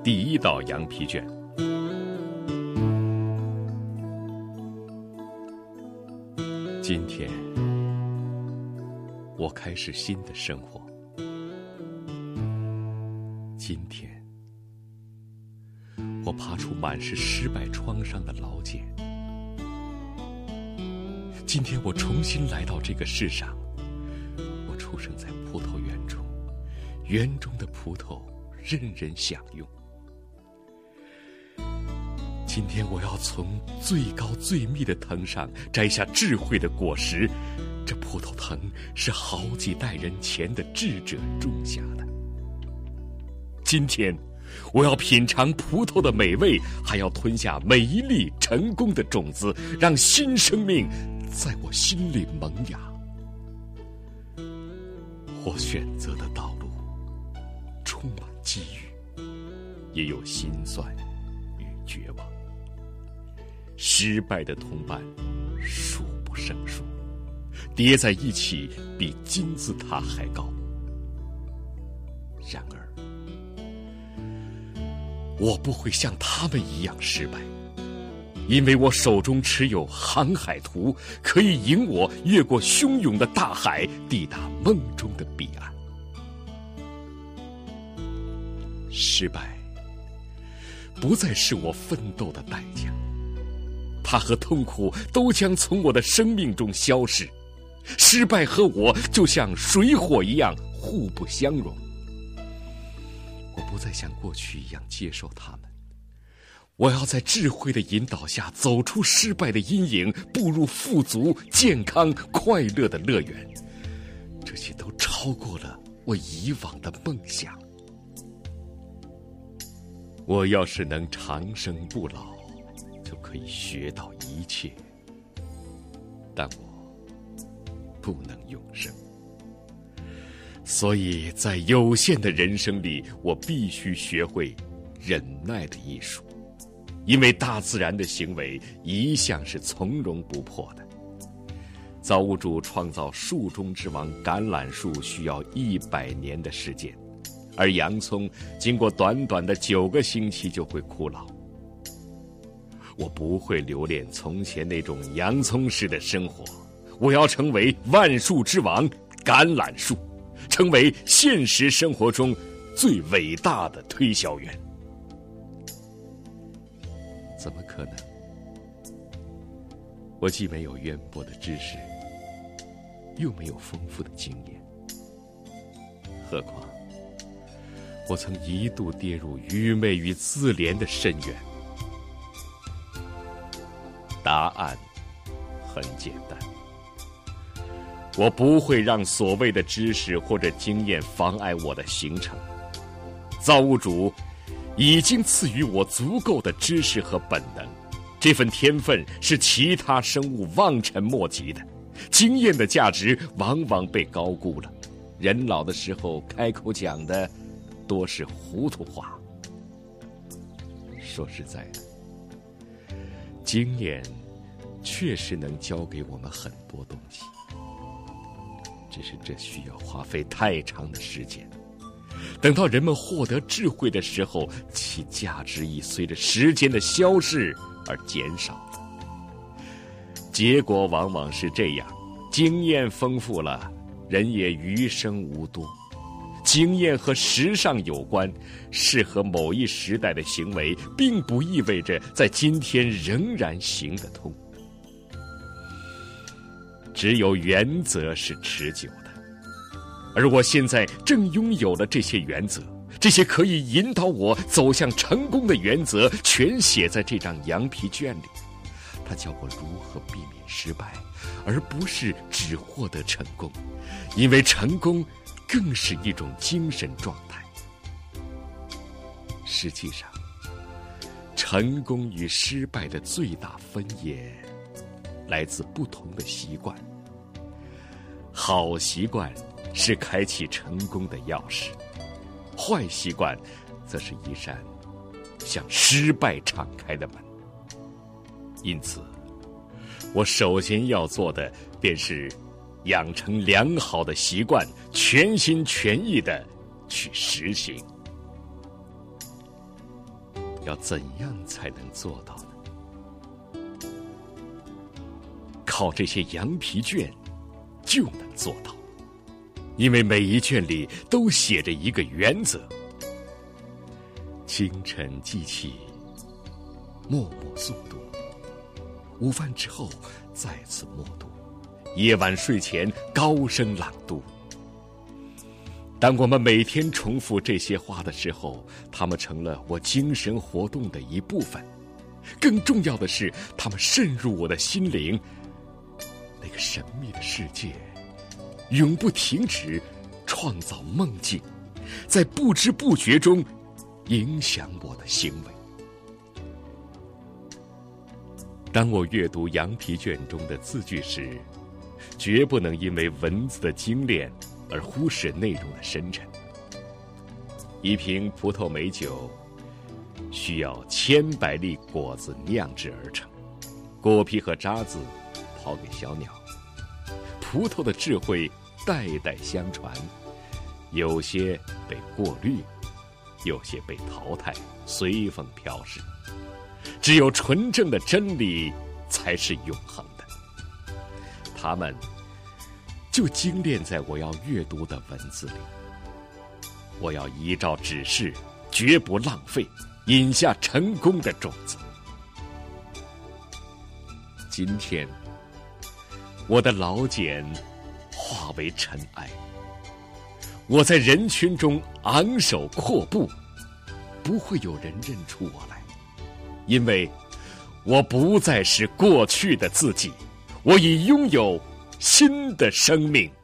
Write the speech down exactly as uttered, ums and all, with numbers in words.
第一道羊皮卷。今天，我开始新的生活。今天，我爬出满是失败创伤的牢茧。今天，我重新来到这个世上。我出生在葡萄园中，园中的葡萄人人享用。今天我要从最高最密的藤上摘下智慧的果实，这葡萄藤是好几代人前的智者种下的。今天我要品尝葡萄的美味，还要吞下每一粒成功的种子，让新生命在我心里萌芽。我选择的道路充满机遇，也有心酸与绝望。失败的同伴数不胜数，叠在一起比金字塔还高。然而，我不会像他们一样失败，因为我手中持有航海图，可以引我越过汹涌的大海，抵达梦中的彼岸。失败不再是我奋斗的代价，它和痛苦都将从我的生命中消失。失败和我就像水火一样互不相容。我不再像过去一样接受他们，我要在智慧的引导下走出失败的阴影，步入富足、健康、快乐的乐园。这些都超过了我以往的梦想。我要是能长生不老，就可以学到一切，但我不能永生。所以在有限的人生里，我必须学会忍耐的艺术，因为大自然的行为一向是从容不迫的。造物主创造树中之王橄榄树需要一百年的时间，而洋葱经过短短的九个星期就会枯老。我不会留恋从前那种洋葱式的生活，我要成为万树之王橄榄树，成为现实生活中最伟大的推销员。怎么可能？我既没有渊博的知识，又没有丰富的经验，何况我曾一度跌入愚昧与自怜的深渊。答案很简单，我不会让所谓的知识或者经验妨碍我的行程。造物主已经赐予我足够的知识和本能，这份天分是其他生物望尘莫及的。经验的价值往往被高估了，人老的时候开口讲的多是糊涂话。说实在的，经验确实能教给我们很多东西，只是这需要花费太长的时间。等到人们获得智慧的时候，其价值已随着时间的消逝而减少了。结果往往是这样，经验丰富了，人也余生无多。经验和时尚有关，适合某一时代的行为，并不意味着在今天仍然行得通。只有原则是持久的，而我现在正拥有了这些原则，这些可以引导我走向成功的原则，全写在这张羊皮卷里。它教我如何避免失败，而不是只获得成功，因为成功更是一种精神状态。实际上，成功与失败的最大分野来自不同的习惯。好习惯是开启成功的钥匙，坏习惯则是一扇向失败敞开的门。因此，我首先要做的便是养成良好的习惯，全心全意地去实行。 要怎样才能做到呢？靠这些羊皮卷就能做到，因为每一卷里都写着一个原则：清晨记起，默默诵读；午饭之后再次默读；夜晚睡前高声朗读。当我们每天重复这些话的时候，它们成了我精神活动的一部分。更重要的是，它们渗入我的心灵。那个神秘的世界永不停止创造梦境，在不知不觉中影响我的行为。当我阅读羊皮卷中的字句时，绝不能因为文字的精炼而忽视内容的深沉。一瓶葡萄美酒需要千百粒果子酿制而成，果皮和渣子抛给小鸟。葡萄的智慧代代相传，有些被过滤，有些被淘汰，随风飘逝。只有纯正的真理才是永恒的，它们就精炼在我要阅读的文字里。我要依照指示，绝不浪费，饮下成功的种子。今天，我的老茧化为尘埃，我在人群中昂首阔步，不会有人认出我来，因为我不再是过去的自己，我已拥有新的生命。